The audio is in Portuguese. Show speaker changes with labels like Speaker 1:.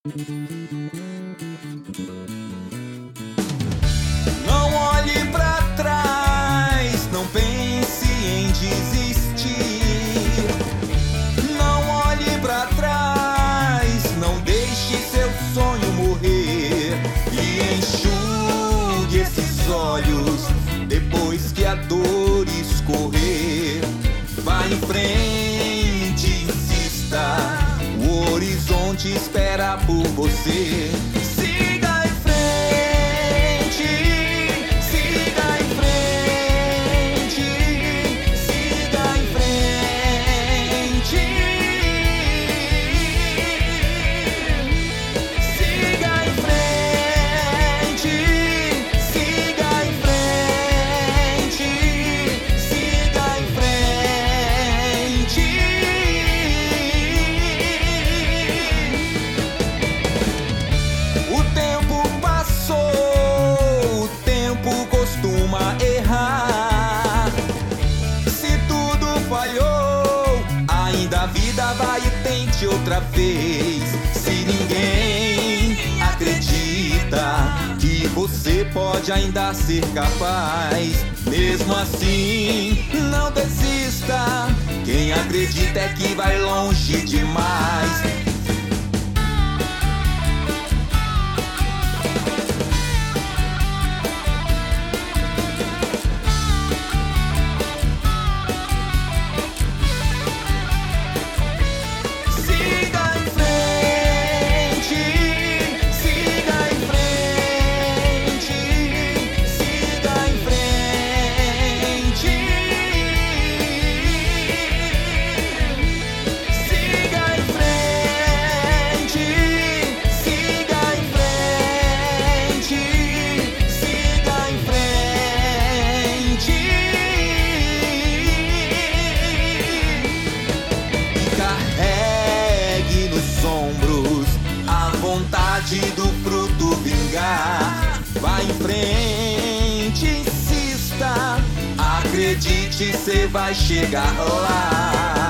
Speaker 1: Não olhe pra trás, não pense em desistir. Não olhe pra trás, não deixe seu sonho morrer. E enxugue esses olhos depois que a dor escorrer. Vá em frente, insista, o horizonte espera por você. Siga em frente, siga em frente, siga em frente. Siga em frente, siga em frente, siga em frente. O tempo passou, o tempo costuma errar. Se tudo falhou, ainda a vida vai e tente outra vez. Se ninguém acredita que você pode ainda ser capaz, mesmo assim, não desista. Quem acredita é que vai longe demais. Siga em frente, siga em frente, siga em frente. Siga em frente, siga em frente, siga em frente. E carregue nos ombros a vontade do fruto vingar. Vá em frente, insista, acredite, cê vai chegar lá.